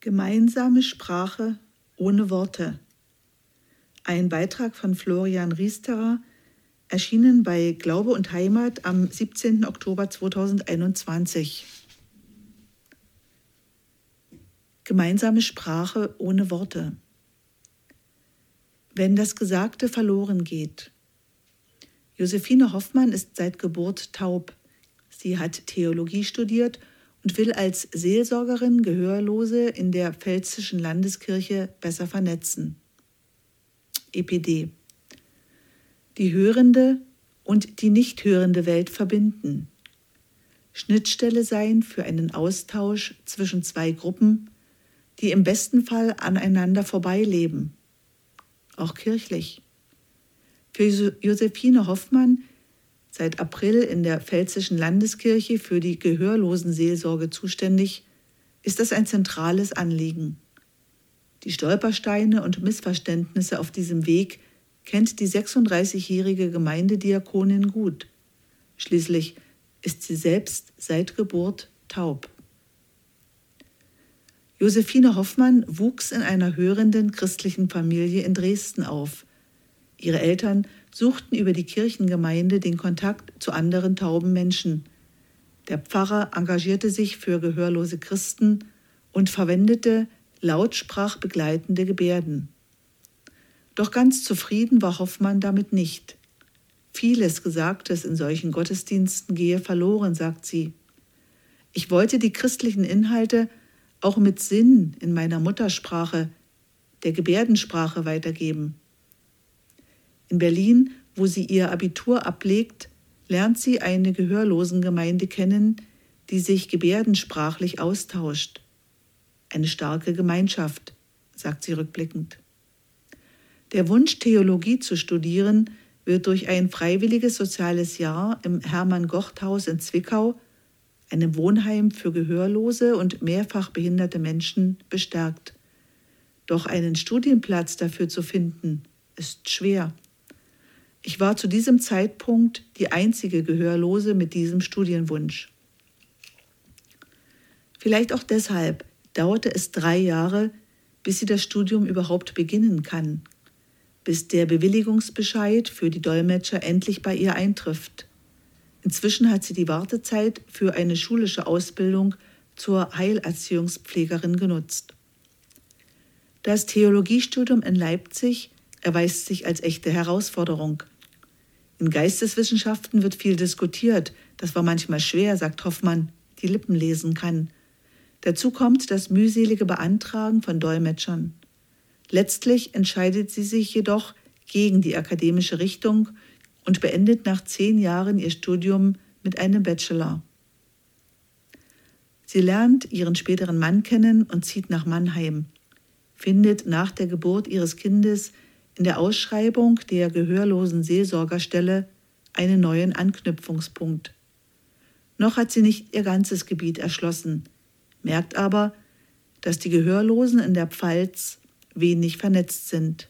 Gemeinsame Sprache ohne Worte. Ein Beitrag von Florian Riesterer, erschienen bei Glaube und Heimat am 17. Oktober 2021. Gemeinsame Sprache ohne Worte. Wenn das Gesagte verloren geht. Josephine Hoffmann ist seit Geburt taub. Sie hat Theologie studiert und will als Seelsorgerin Gehörlose in der Pfälzischen Landeskirche besser vernetzen. EPD. Die hörende und die nicht hörende Welt verbinden. Schnittstelle sein für einen Austausch zwischen zwei Gruppen, die im besten Fall aneinander vorbeileben. Auch kirchlich. Für Josephine Hoffmann, seit April in der Pfälzischen Landeskirche für die Gehörlosenseelsorge zuständig, ist das ein zentrales Anliegen. Die Stolpersteine und Missverständnisse auf diesem Weg kennt die 36-jährige Gemeindediakonin gut. Schließlich ist sie selbst seit Geburt taub. Josephine Hoffmann wuchs in einer hörenden christlichen Familie in Dresden auf. Ihre Eltern suchten über die Kirchengemeinde den Kontakt zu anderen tauben Menschen. Der Pfarrer engagierte sich für gehörlose Christen und verwendete lautsprachbegleitende Gebärden. Doch ganz zufrieden war Hoffmann damit nicht. Vieles Gesagtes in solchen Gottesdiensten gehe verloren, sagt sie. Ich wollte die christlichen Inhalte auch mit Sinn in meiner Muttersprache, der Gebärdensprache, weitergeben. In Berlin, wo sie ihr Abitur ablegt, lernt sie eine Gehörlosengemeinde kennen, die sich gebärdensprachlich austauscht. Eine starke Gemeinschaft, sagt sie rückblickend. Der Wunsch, Theologie zu studieren, wird durch ein freiwilliges soziales Jahr im Hermann-Gocht-Haus in Zwickau, einem Wohnheim für gehörlose und mehrfach behinderte Menschen, bestärkt. Doch einen Studienplatz dafür zu finden, ist schwer. Ich war zu diesem Zeitpunkt die einzige Gehörlose mit diesem Studienwunsch. Vielleicht auch deshalb dauerte es 3 Jahre, bis sie das Studium überhaupt beginnen kann, bis der Bewilligungsbescheid für die Dolmetscher endlich bei ihr eintrifft. Inzwischen hat sie die Wartezeit für eine schulische Ausbildung zur Heilerziehungspflegerin genutzt. Das Theologiestudium in Leipzig erweist sich als echte Herausforderung. In Geisteswissenschaften wird viel diskutiert. Das war manchmal schwer, sagt Hoffmann, die Lippen lesen kann. Dazu kommt das mühselige Beantragen von Dolmetschern. Letztlich entscheidet sie sich jedoch gegen die akademische Richtung und beendet nach 10 Jahren ihr Studium mit einem Bachelor. Sie lernt ihren späteren Mann kennen und zieht nach Mannheim, findet nach der Geburt ihres Kindes in der Ausschreibung der gehörlosen Seelsorgerstelle einen neuen Anknüpfungspunkt. Noch hat sie nicht ihr ganzes Gebiet erschlossen, merkt aber, dass die Gehörlosen in der Pfalz wenig vernetzt sind.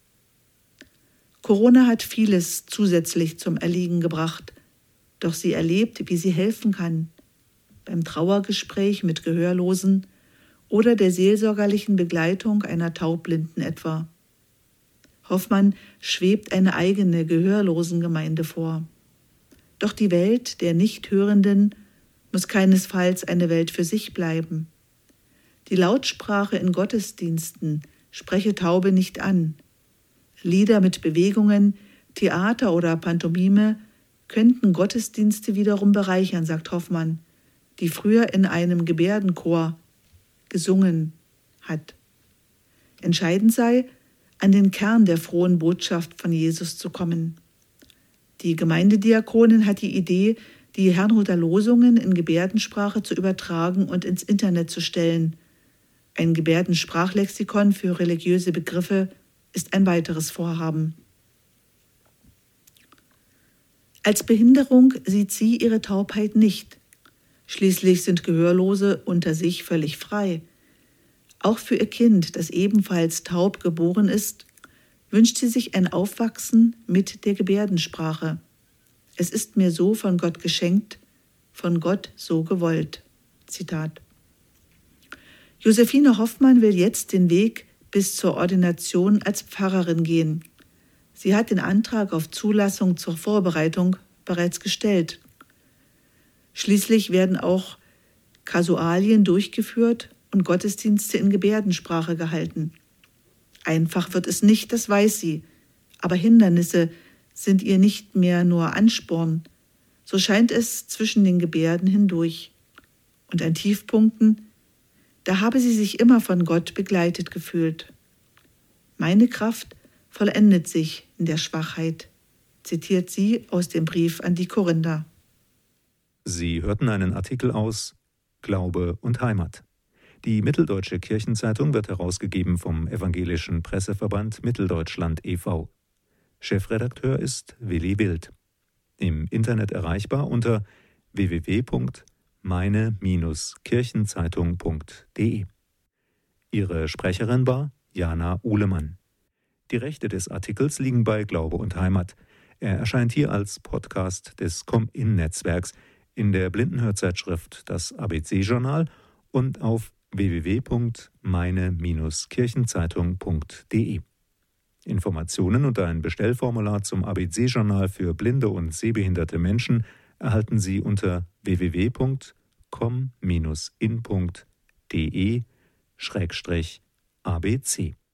Corona hat vieles zusätzlich zum Erliegen gebracht, doch sie erlebt, wie sie helfen kann, beim Trauergespräch mit Gehörlosen oder der seelsorgerlichen Begleitung einer Taubblinden etwa. Hoffmann schwebt eine eigene Gehörlosengemeinde vor. Doch die Welt der Nichthörenden muss keinesfalls eine Welt für sich bleiben. Die Lautsprache in Gottesdiensten spreche Taube nicht an. Lieder mit Bewegungen, Theater oder Pantomime könnten Gottesdienste wiederum bereichern, sagt Hoffmann, die früher in einem Gebärdenchor gesungen hat. Entscheidend sei, an den Kern der frohen Botschaft von Jesus zu kommen. Die Gemeindediakonin hat die Idee, die Herrnhuter Losungen in Gebärdensprache zu übertragen und ins Internet zu stellen. Ein Gebärdensprachlexikon für religiöse Begriffe ist ein weiteres Vorhaben. Als Behinderung sieht sie ihre Taubheit nicht. Schließlich sind Gehörlose unter sich völlig frei. Auch für ihr Kind, das ebenfalls taub geboren ist, wünscht sie sich ein Aufwachsen mit der Gebärdensprache. Es ist mir so von Gott geschenkt, von Gott so gewollt. Zitat. Josephine Hoffmann will jetzt den Weg bis zur Ordination als Pfarrerin gehen. Sie hat den Antrag auf Zulassung zur Vorbereitung bereits gestellt. Schließlich werden auch Kasualien durchgeführt und Gottesdienste in Gebärdensprache gehalten. Einfach wird es nicht, das weiß sie, aber Hindernisse sind ihr nicht mehr nur Ansporn. So scheint es zwischen den Gebärden hindurch. Und an Tiefpunkten, da habe sie sich immer von Gott begleitet gefühlt. Meine Kraft vollendet sich in der Schwachheit, zitiert sie aus dem Brief an die Korinther. Sie hörten einen Artikel aus Glaube und Heimat. Die Mitteldeutsche Kirchenzeitung wird herausgegeben vom Evangelischen Presseverband Mitteldeutschland e.V. Chefredakteur ist Willi Wild. Im Internet erreichbar unter www.meine-kirchenzeitung.de. Ihre Sprecherin war Jana Uhlemann. Die Rechte des Artikels liegen bei Glaube und Heimat. Er erscheint hier als Podcast des Com-In-Netzwerks in der Blindenhörzeitschrift Das ABC-Journal und auf www.meine-kirchenzeitung.de. Informationen und ein Bestellformular zum ABC-Journal für blinde und sehbehinderte Menschen erhalten Sie unter www.com-in.de/ABC.